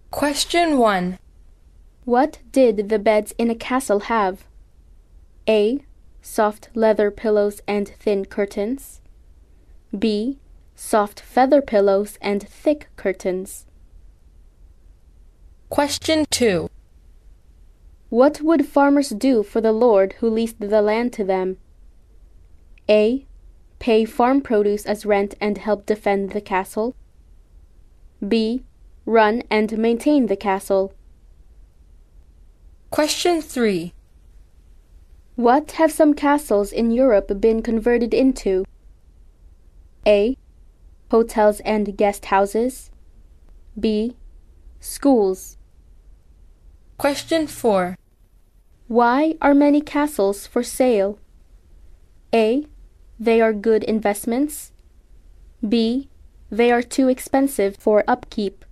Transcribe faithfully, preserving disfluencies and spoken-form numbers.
Question one. What did the beds in a castle have? A. Soft leather pillows and thin curtains. B. Soft feather pillows and thick curtains. Question two. What would farmers do for the lord who leased the land to them? A. Pay farm produce as rent and help defend the castle. B. Run and maintain the castle. Question three. What have some castles in Europe been converted into? A. Hotels and guest houses. B. Schools. Question four. Why are many castles for sale? A. They are good investments. B. They are too expensive for upkeep.